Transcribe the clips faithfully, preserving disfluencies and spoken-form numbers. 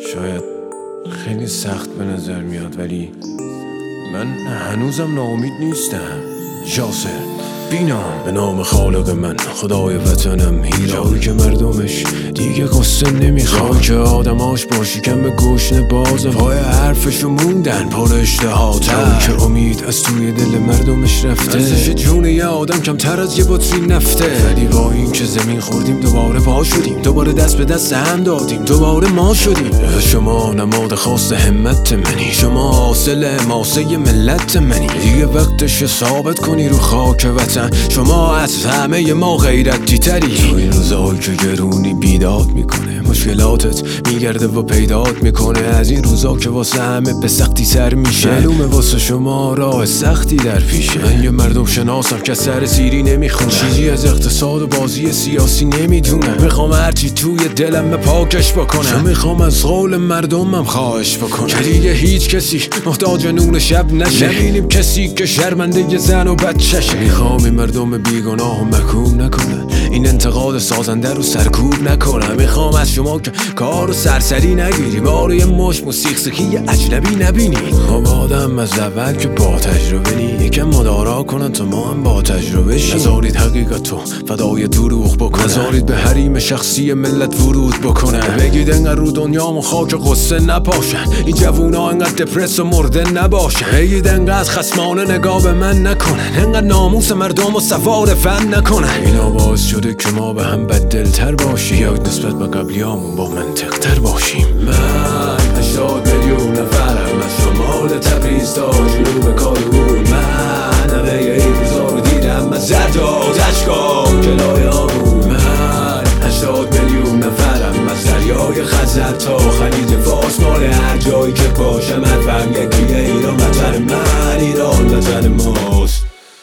شاید خیلی سخت به نظر میاد، ولی من هنوزم ناامید نیستم. یاسر بینا به نام خالق من، خدای وطنم، هیرایی که مردمش دیگه قصه نمیخواد، که آدماش باشی کم به گشنه بازم، پای حرفشو موندن پر اشتهاتم، که امید از توی دل مردمش رفته، ارزش جون یه آدم کمتر از یه بطری نفته. ولی با این که زمین خوردیم دوباره پا شدیم، دوباره دست به دست هم دادیم، دوباره ما شدیم. شما نماد خاص همت منی، شما حاصل ماسه ملت منی، دیگه وقتش ثابت کنی رو خاک وطن. شما از همه ما غیرتی تری. تو این روزایی که گرونی بیداد میکنه، مشکلاتت میگرده و پیدات میکنه، از این روزا که واسه همه به سختی سر میشه، معلومه واسه شما راه سختی در پیشه. من یه مردم شناسم که سر سیری نمیخونه، چیزی از اقتصاد و بازی سیاسی نمیدونم، میخوام هرچی توی دلم به پاکش بکنم، میخوام از قول مردمم خواهش بکنم که دیگه هیچ کسی محتاج نون شب نشه، نبینیم کسی که شرمنده ی زن و بچه‌شه. میخوام این مردم بیگناه و محکوم نکنه، این انتقاد سازنده رو سرکوب نکنه. میخوام از شما که کار و سرسری نگیری، بارو یه مش موسیقی سکی اجنبی نبینی. خب آدم از اول که با تجربه نی، یکم مدارا کنن تا ما هم با تجربه شیم. نذارید حقیقتو فدای دروغ بکنه، نذارید به حریم شخصی ملت ورود بکنه. بگید انقدر رو دنیامون خاک قصه نپاشن، این جوونا انقدر دپرس و مرده نباشن. بگید انقدر خصمانه نگاه به من نکنن، انقدر ناموس مردم و سوار فن نکنن. اینا باعث شده که ما به هم بددلتر باشیم، یا نسبت به قبلیامون با منطق تر باشیم. من هشتاد میلیون نفرم، از شمال تبریز تا جنوب کارون. من همه این روزا رو دیدم، از زرداد اشکام جلای آمون. من هشتاد میلیون نفرم، از دریای خزر تا خلیج فارس، مال هر جایی که باشم حرفم یکیه. ایران وطن من، ایران وطن ماست.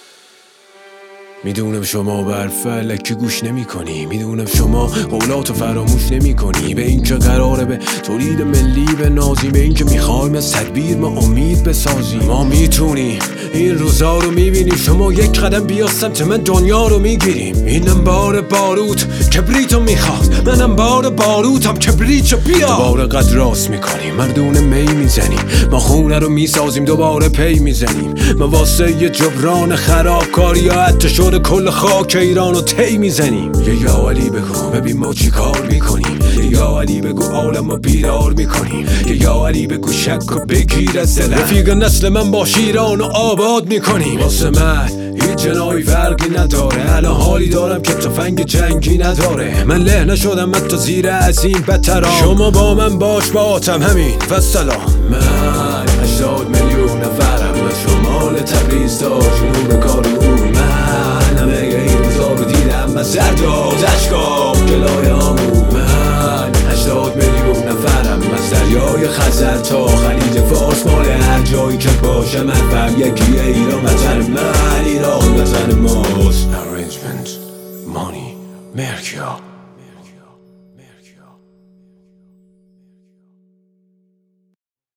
میدونم شما به حرف الکی گوش نمی کنی، میدونم شما قولاتو فراموش نمی کنی، به این که قراره به تولید ملی بنازیم، به این که میخوایم از تدبیر ما امید بسازیم. ما میتونیم، این روزا رو میبینیم، شما یک قدم بیا سمت من دنیا رو میگیریم. اینم بار باروت کبریتو میخواد، منم بار باروتم کبریتو بیا. دوباره قد راست میکنیم، مردونه می میزنیم، ما خونه رو میسازیم، دوباره پی میزنیم. ما واسه یه جبران خرابکاری یا حتی شد کل خاک ایران رو تی میزنیم. یه یا علی بگو ببین ما چی کار میکنیم، یه یا علی بگو عالم رو بیدار میکنیم، یه یا علی بگو شک و بگیر از دلم، رفیق نسل من باش ایران رو آباد میکنیم. واسه من هیچ جنایی فرقی نداره، الان حالی دارم که تفنگ جنگی نداره. من له نشدم حتی زیر از این بدترام، شما با من باش با آتم همین و سلام. من هشتاد میلیون نفرم، از شمال تبریز تا جنوب کارون. من همه این روزا رو دیدم، از زرداد اشکام جلای آمون. من هشتاد میلیون نفرم، از دریای خزر تا خلیج فارس، مال هر جایی که باشم حرفم یکیه. ایران وطن من، ایران وطن ماست. Arrangement Money Merkia